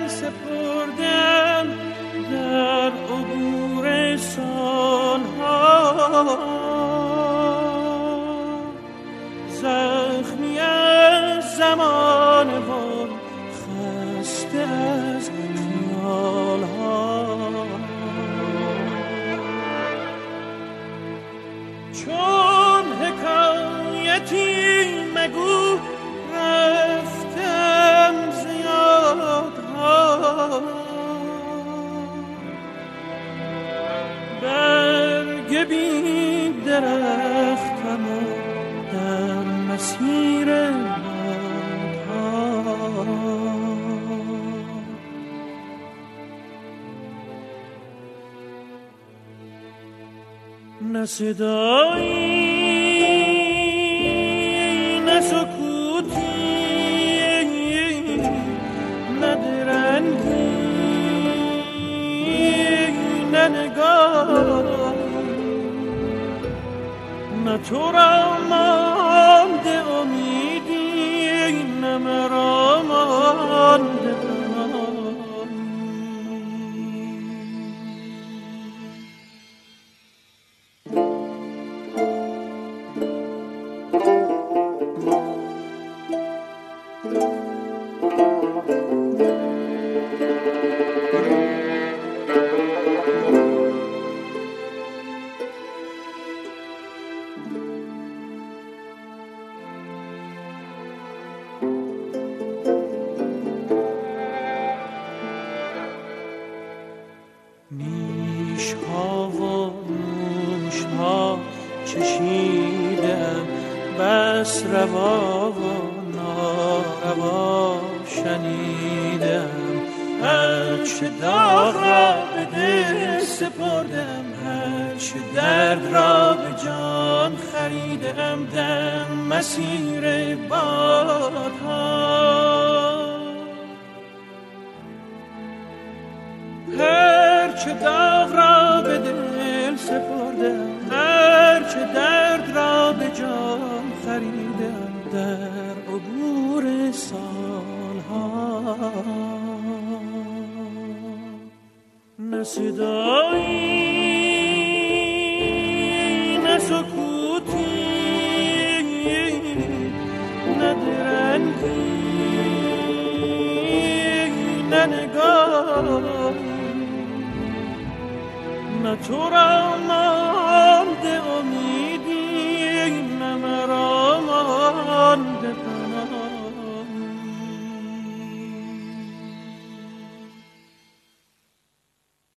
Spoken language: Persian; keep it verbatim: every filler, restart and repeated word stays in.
دل سپردم در عبور سالها، زخمی از زمان و خسته از خیالها. چون حکایتی مگو رفتم زیادها، برگ بی درختم و در مسیر بادها. نه صدایی نه سکوتی نه درنگی نه نگاه، نه تو را مانده امیدی نه مرا مانده. نیش‌ها و نوش‌ها چشیدم، بس روا و ناروا شنیدم. هرچه داغ را به دل سپردم، هرچه درد را به جان خریدم در مسیر بادها. هرچه داغ را به دل سپردم، هرچه درد را به جان خریدم در عبور سالها. نه صدایی نه سکوتی نه درنگی نه نگاه، نه تو را